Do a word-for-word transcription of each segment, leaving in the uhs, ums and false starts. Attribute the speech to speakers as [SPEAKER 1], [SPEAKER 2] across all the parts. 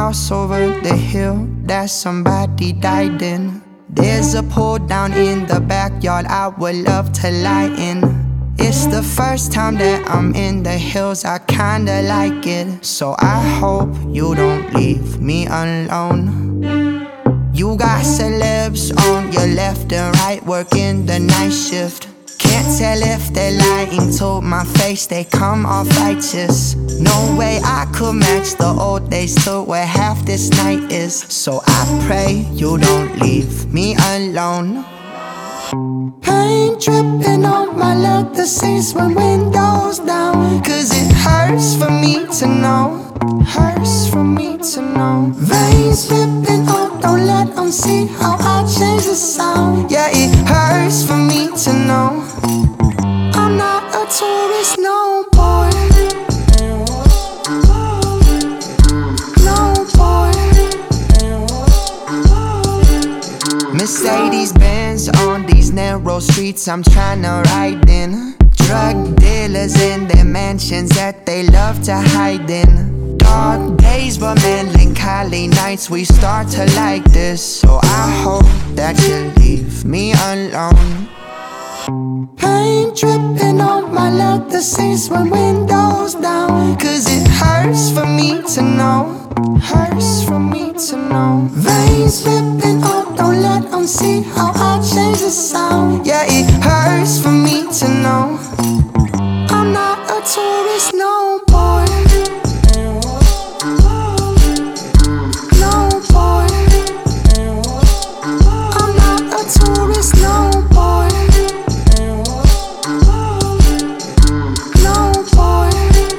[SPEAKER 1] house over the hill that somebody died in. There's a pool down in the backyard I would love to lie in. It's the first time that I'm in the hills, I kinda like it. So I hope you don't leave me alone. You got celebs on your left and right, working the night shift. Can't tell if they're lying to my face, they come off righteous. No way I could match the old days to where half this night is. So I pray you don't leave me alone. Paint dripping on my leather seats when windows down, cause it hurts for me to know. Hurts for me to know. Veins slipping, oh don't let them see how I change the sound. Yeah, it hurts for me to know I'm not a tourist no more. No more. Mercedes Benz on these narrow streets I'm tryna ride in. Drug dealers in their mansions that they love to hide in. Dark days but melancholy nights, we start to like this. So I hope that you leave me alone. Paint dripping on my leather seats when windows down, cause it hurts for me to know. Hurts for me to know. Veins slipping, oh don't let them see how I change the sound. Yeah, it hurts for me to know I'm not a tourist no more. No more. I'm not a tourist no more. No more.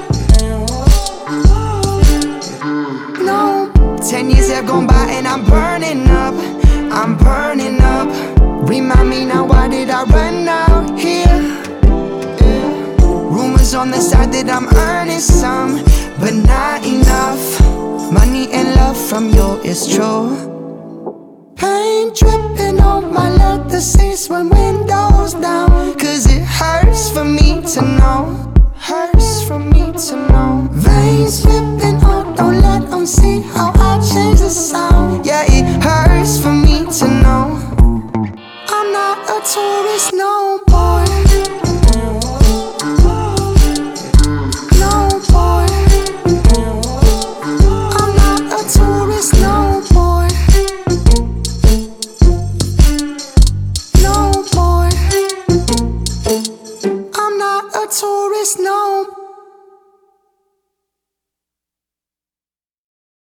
[SPEAKER 1] No. Ten years have gone by and I'm burning up. I'm burning up. Remind me now, why did I run out here? Yeah. Rumors on the side that I'm earning some, but not enough. Money and love from you is true. Paint dripping on my leather seats when windows down, cause it hurts for me to know. Hurts for me to know. Veins slipping, oh don't let them see how I change the sound. Yeah, it hurts for me to know I'm not a tourist no more.